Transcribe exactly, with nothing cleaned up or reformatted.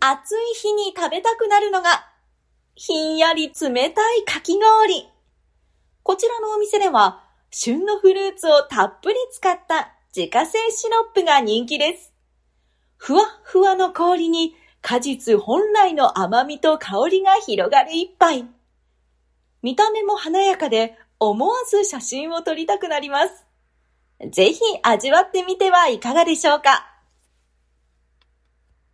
暑い日に食べたくなるのが、ひんやり冷たいかき氷。こちらのお店では、旬のフルーツをたっぷり使った自家製シロップが人気です。ふわっふわの氷に果実本来の甘みと香りが広がる一杯。見た目も華やかで思わず写真を撮りたくなります。ぜひ味わってみてはいかがでしょうか。